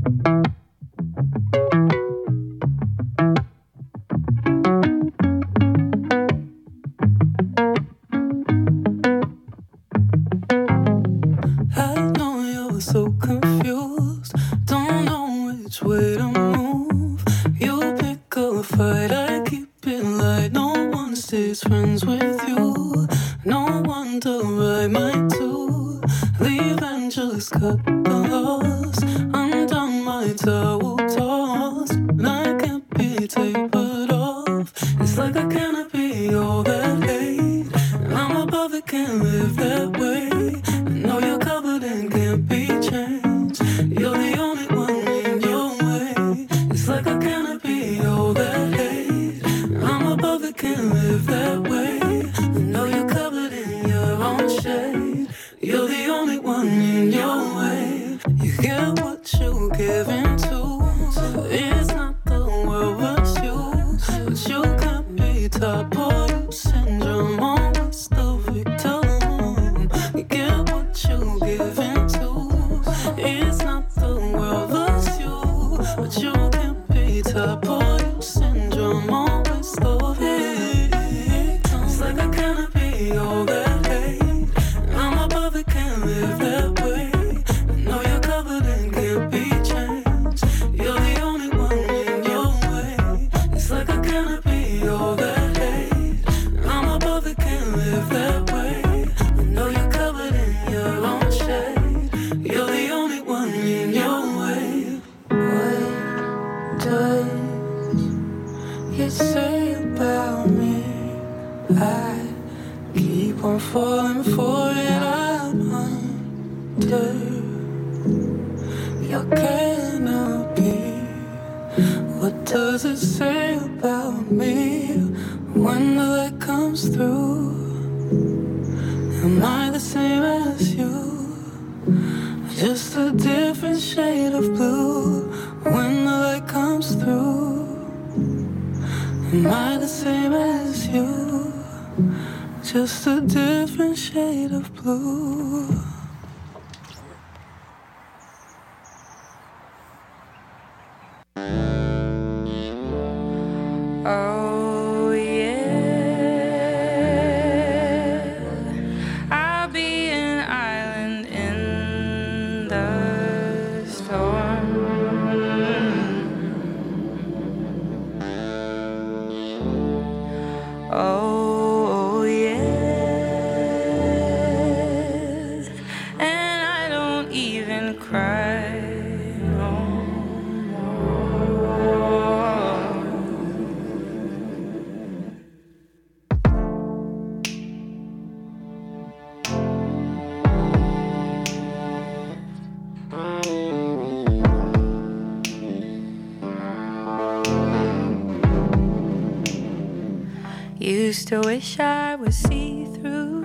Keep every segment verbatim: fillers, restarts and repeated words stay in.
Used to wish I was see-through.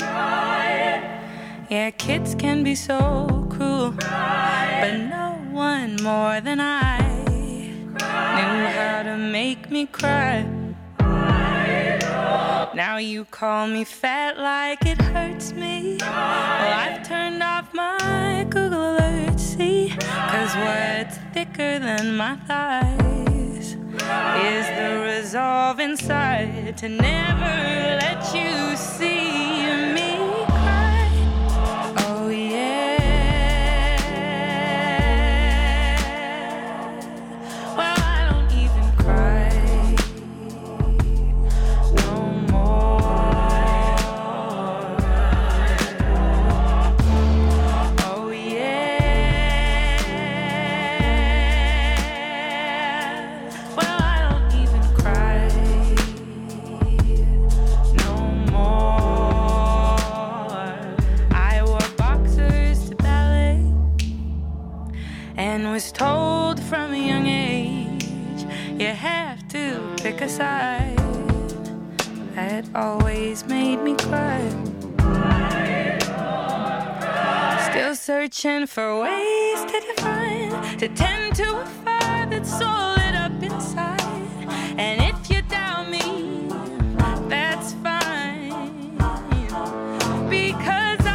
Yeah, kids can be so cruel, but no one more than I knew how to make me cry. Now you call me fat like it hurts me. Well, I've turned off my Google Alerts, see? Cause what's thicker than my thighs is the resolve inside to never let you see me cry. Oh yeah. Well, I don't even cry no more. Oh yeah. Well, I don't even cry no more. I wore boxers to ballet and was told from a young age you have to pick a side. That always made me cry. Still searching for ways to define, to tend to a fire that's so lit up inside. And if you doubt me, that's fine, because I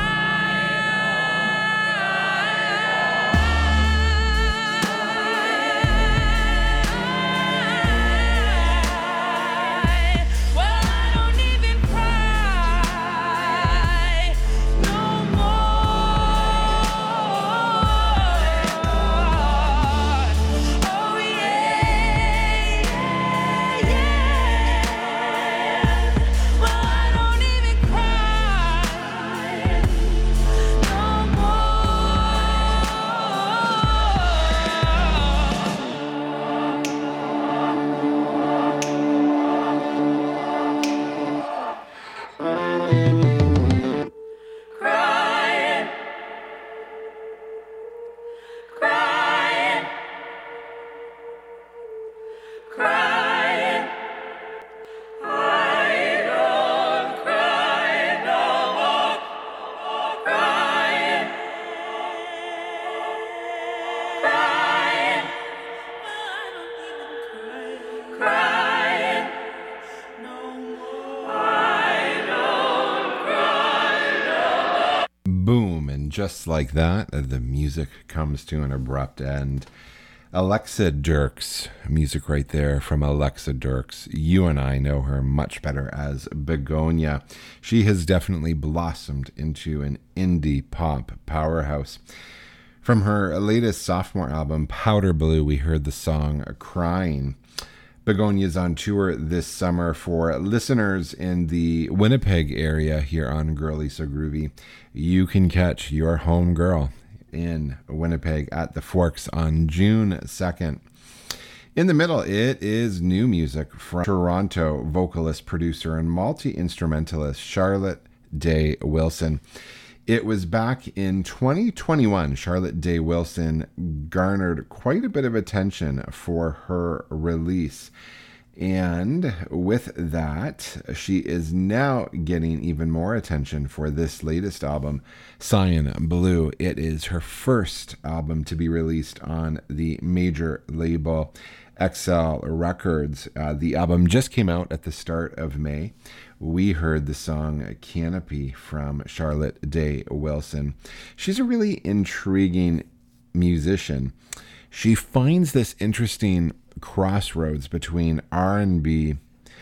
just like that, the music comes to an abrupt end. Alexa Dirks, music right there from Alexa Dirks. You and I know her much better as Begonia. She has definitely blossomed into an indie pop powerhouse. From her latest sophomore album, Powder Blue, we heard the song Crying. Begonia is on tour this summer. For listeners in the Winnipeg area here on Girly So Groovy, you can catch your home girl in Winnipeg at the Forks on June second. In the middle, it is new music from Toronto vocalist, producer, and multi-instrumentalist Charlotte Day Wilson. It was back in twenty twenty-one. Charlotte Day Wilson garnered quite a bit of attention for her release. And with that, she is now getting even more attention for this latest album, Cyan Blue. It is her first album to be released on the major label X L Records. Uh, the album just came out at the start of May. We heard the song Canopy from Charlotte Day Wilson. She's a really intriguing musician. She finds this interesting crossroads between R and B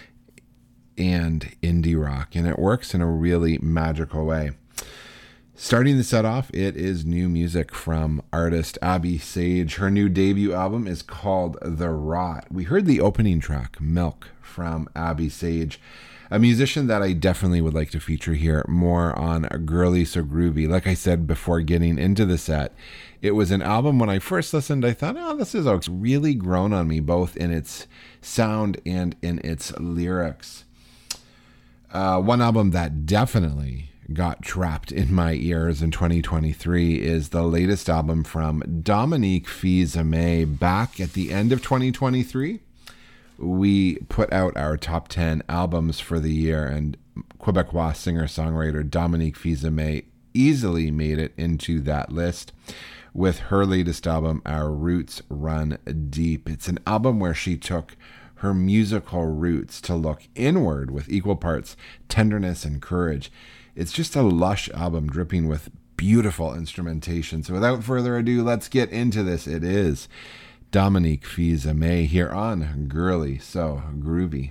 and indie rock, and it works in a really magical way. Starting the set off, it is new music from artist Abby Sage. Her new debut album is called The Rot. We heard the opening track, Milk, from Abby Sage, a musician that I definitely would like to feature here more on Girly So Groovy. Like I said before getting into the set, it was an album when I first listened, I thought, oh, this is it's really grown on me, both in its sound and in its lyrics. Uh, one album that definitely got trapped in my ears in twenty twenty-three is the latest album from Dominique Fils-Aimé. Back at the end of twenty twenty-three, we put out our top ten albums for the year, and Quebecois singer-songwriter Dominique Fils-Aimé easily made it into that list with her latest album, Our Roots Run Deep. It's an album where she took her musical roots to look inward with equal parts tenderness and courage. It's just a lush album dripping with beautiful instrumentation. So without further ado, let's get into this. It is Dominique Fils-Aimé here on Girly So Groovy.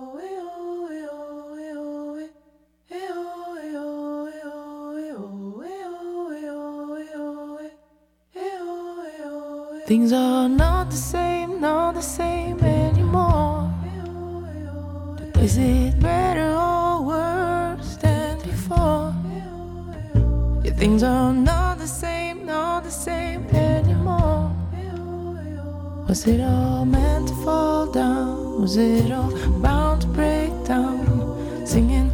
Things are not the same, not the same anymore. Is it better or worse than before? Yeah, things are not the same, not the same anymore. Was it all meant to fall down? Was it all bound to break down? Singing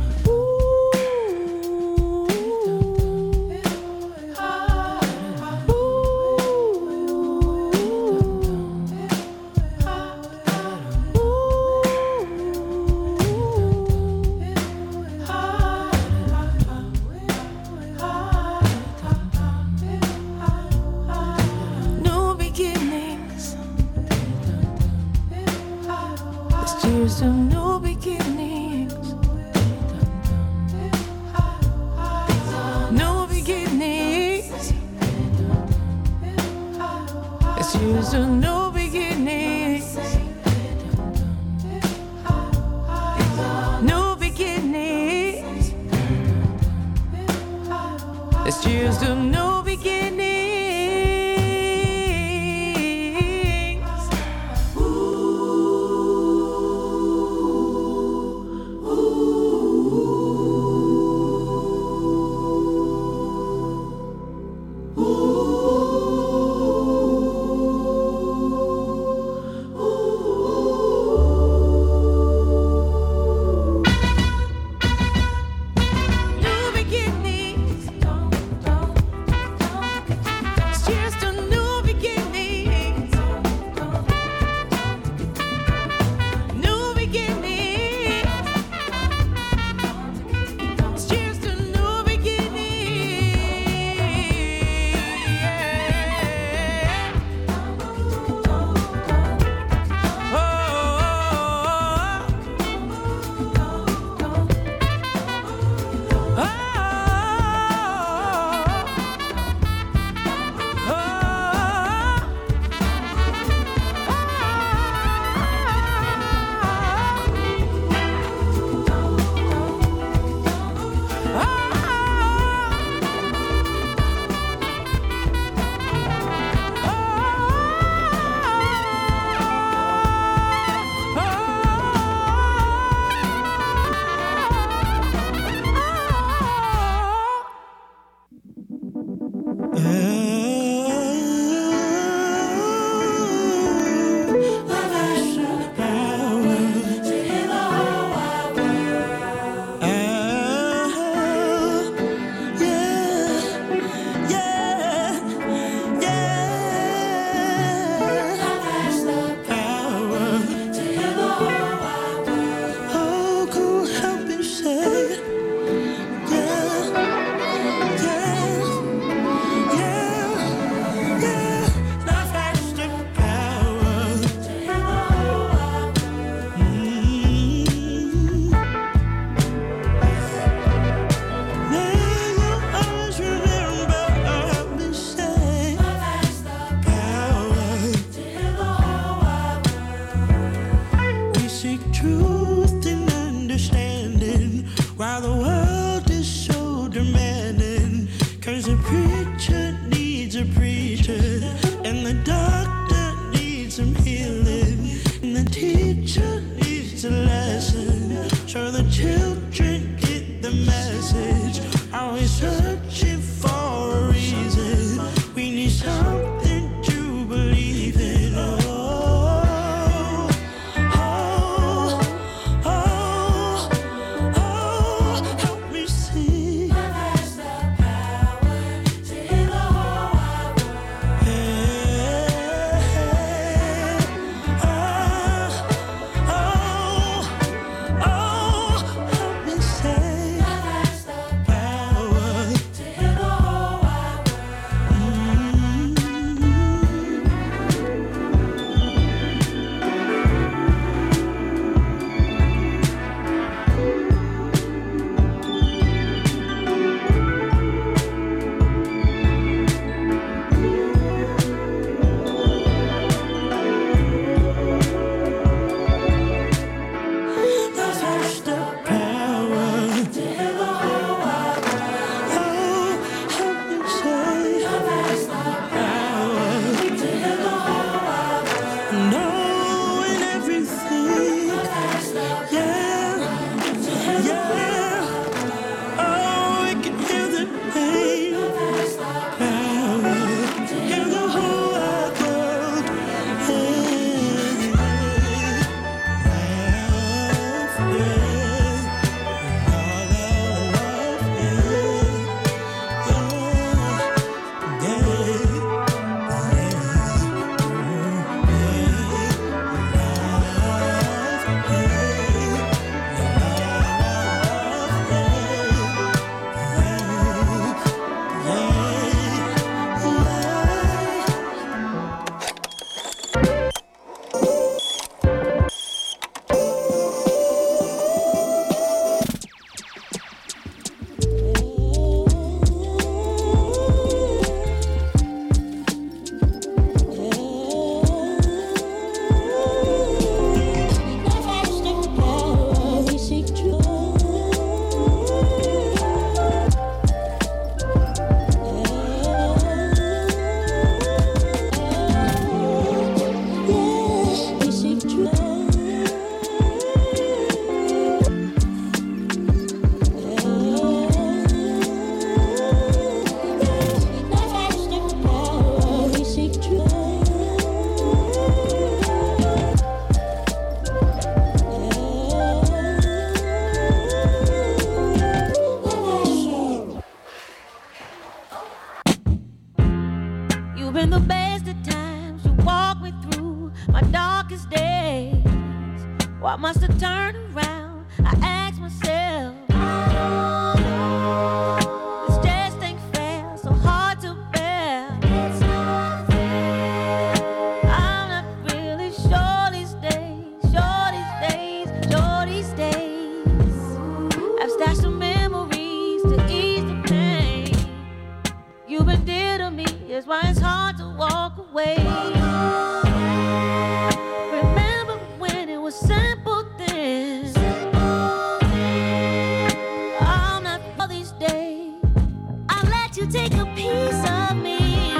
to new beginnings, new beginnings. It's used to new beginnings, new beginnings. It's used to new beginnings. my darkest days. Why must I turn around? I ask myself, this just ain't fair, so hard to bear. It's not fair. I'm not really sure these days, sure these days, sure these days. I've stashed some memories to ease the pain. You've been dear to me, it's why it's hard to walk away. Remember when it was simple things. I'm not for these days. I let you take a piece of me.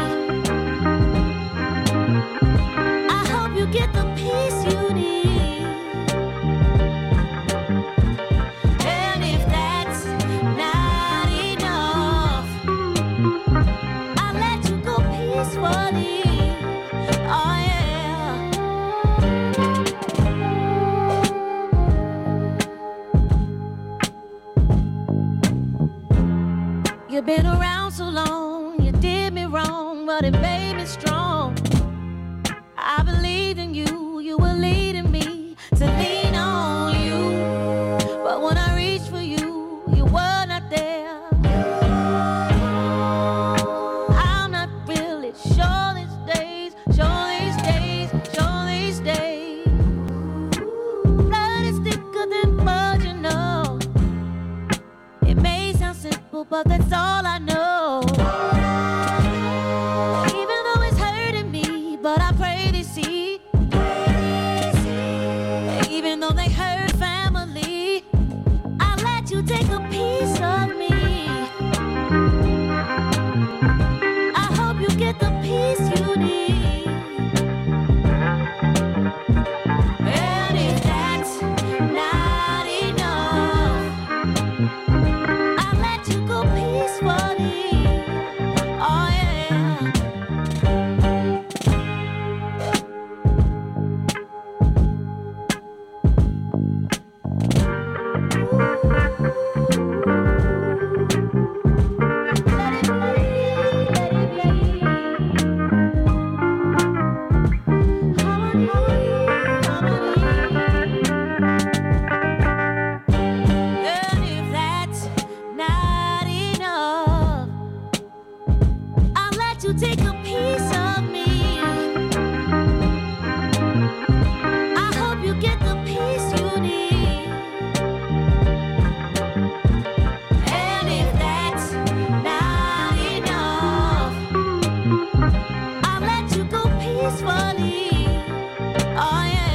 I hope you get the peace you need. And if that's not enough, I let you go peacefully. Oh yeah. You've been around so long, you did me wrong, but it made me strong. I believed in you, you were leading me to lean on you. But when I reached for you, you were not there. I'm not really sure these days, sure these days, sure these days. Blood is thicker than blood, you know. It may sound simple, but that's all I know. Even though it's hurting me, but I pray they see. Even though they hurt family, I let you take a piece of me. I hope you get the peace you need. And if that's not enough, I let you go peacefully. Oh yeah. And if that's not enough, I'll let you take a piece of me. I hope you get the peace you need. And if that's not enough, I'll let you go peacefully. Oh yeah.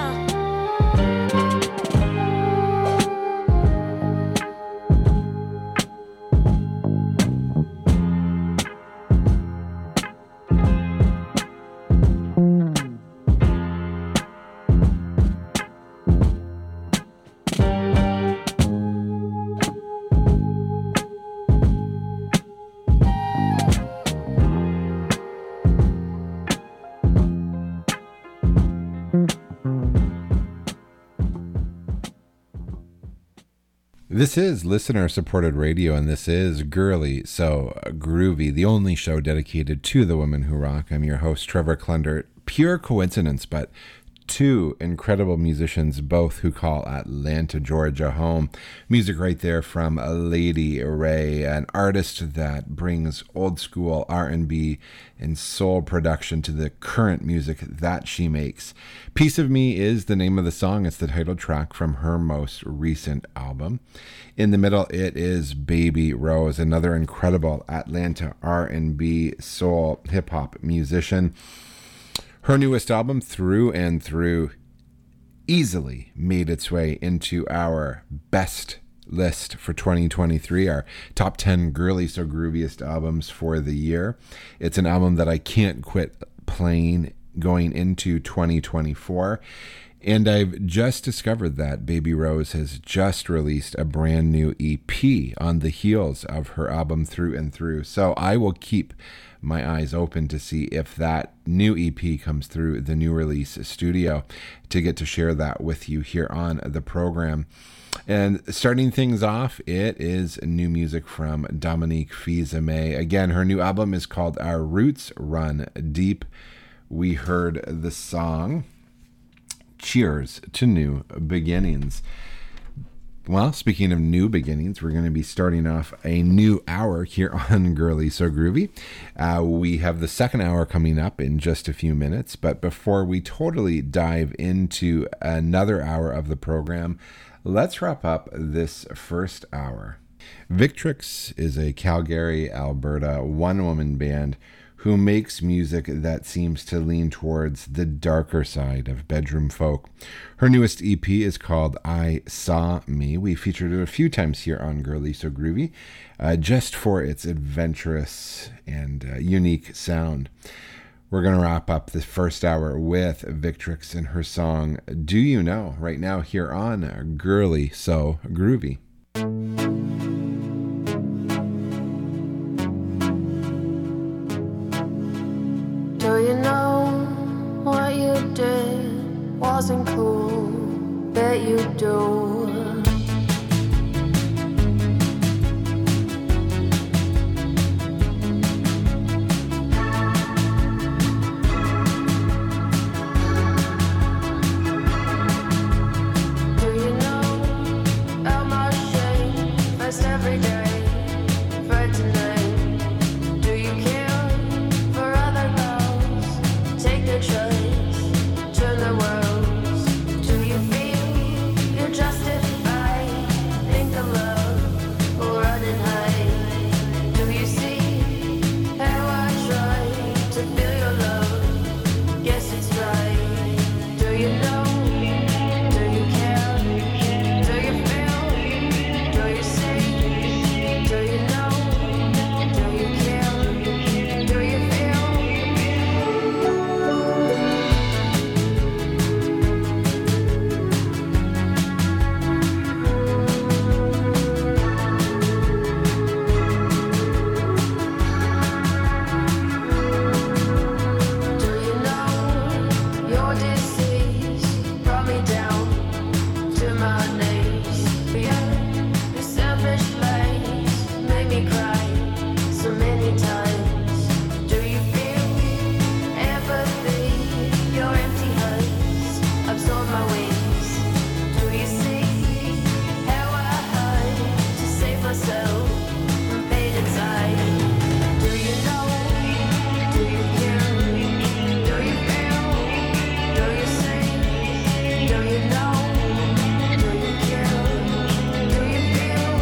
This is listener-supported radio, and this is Girly So Groovy, the only show dedicated to the women who rock. I'm your host, Trevor Clunder. Pure coincidence, but two incredible musicians, both who call Atlanta, Georgia home. Music right there from Lady Ray, an artist that brings old school R and B and soul production to the current music that she makes. Piece of Me is the name of the song. It's the title track from her most recent album. In the middle, it is Baby Rose, another incredible Atlanta R and B soul hip-hop musician. Her newest album, Through and Through, easily made its way into our best list for twenty twenty-three, our top ten Girly So Grooviest albums for the year. It's an album that I can't quit playing going into twenty twenty-four. And I've just discovered that Baby Rose has just released a brand new E P on the heels of her album Through and Through. So I will keep my eyes open to see if that new E P comes through the new release studio to get to share that with you here on the program. And starting things off, it is new music from Dominique Fils-Aimé. Again, her new album is called Our Roots Run Deep. We heard the song cheers to new beginnings. Well, speaking of new beginnings, we're going to be starting off a new hour here on Girly So Groovy. Uh, we have the second hour coming up in just a few minutes, but before we totally dive into another hour of the program, let's wrap up this first hour. Victrix is a Calgary, Alberta one-woman band who makes music that seems to lean towards the darker side of bedroom folk. Her newest E P is called I Saw Me. We featured it a few times here on Girly So Groovy, uh, just for its adventurous and uh, unique sound. We're going to wrap up the first hour with Victrix and her song Do You Know, right now here on Girly So Groovy. Do you know what you did wasn't cool? Bet you do. Do you know how much shame first every day, for tonight? Do you care for other girls? Take the choice, turn the world. Do you feel you're justified? Think of love or running high. Do you see how I try to feel your love? Guess it's right. Do you know? Do you care? Do you feel? Do you see? Do you know? Do you care? Do you feel? Do you know your disease brought me down to my knees? Yeah, your selfish lies made me cry so many times. Do you feel empathy? Your empty hands absorb my wings. Do you see how I hide to save myself from pain inside? Do you know? Do you care? Do you feel? Do you see? Do you know? Do you care? Do you feel?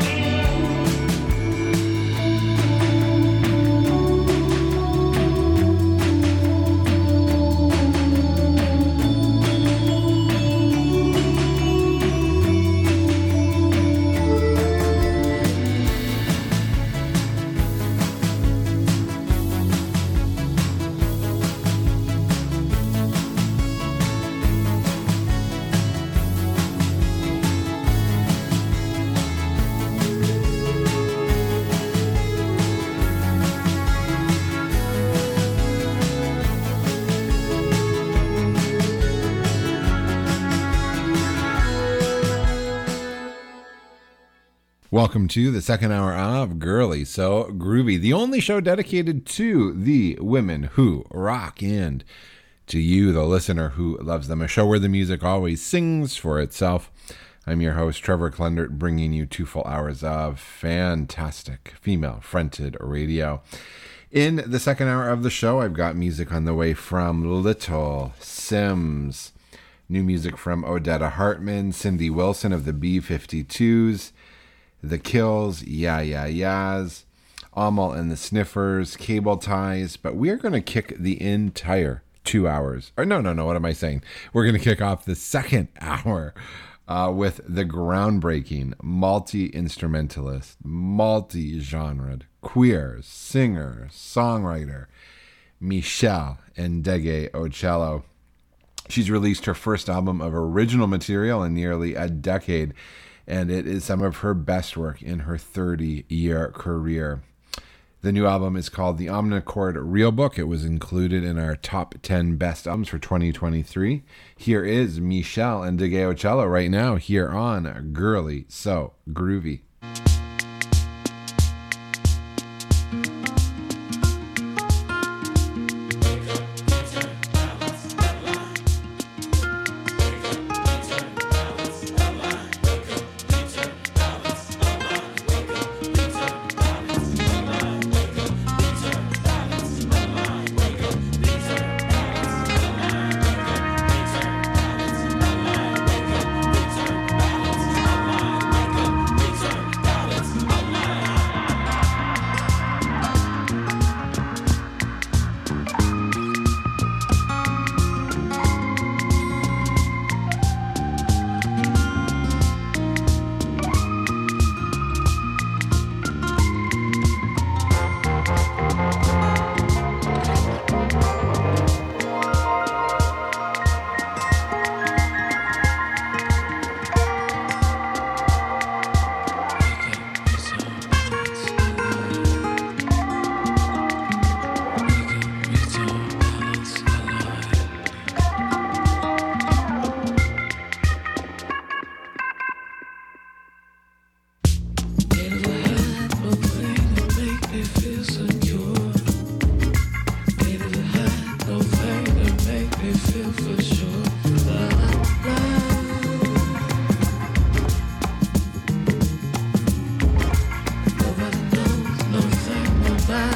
Welcome to the second hour of Girly So Groovy, the only show dedicated to the women who rock and to you, the listener who loves them. A show where the music always sings for itself. I'm your host, Trevor Klendert, bringing you two full hours of fantastic female-fronted radio. In the second hour of the show, I've got music on the way from Little Sims, new music from Odetta Hartman, Cindy Wilson of the B fifty-twos, The Kills, Yeah Yeah Yeahs, Amal and the Sniffers, Cable Ties, but we are going to kick the entire two hours. Or no, no, no, what am I saying? We're going to kick off the second hour uh, with the groundbreaking, multi-instrumentalist, multi-genred, queer, singer, songwriter, Michelle Ndegeocello. She's released her first album of original material in nearly a decade, and it is some of her best work in her thirty-year career. The new album is called The Omnichord Real Book. It was included in our top ten best albums for twenty twenty-three. Here is Michelle Ndegeocello right now here on Girly So Groovy.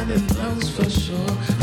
That melts for sure.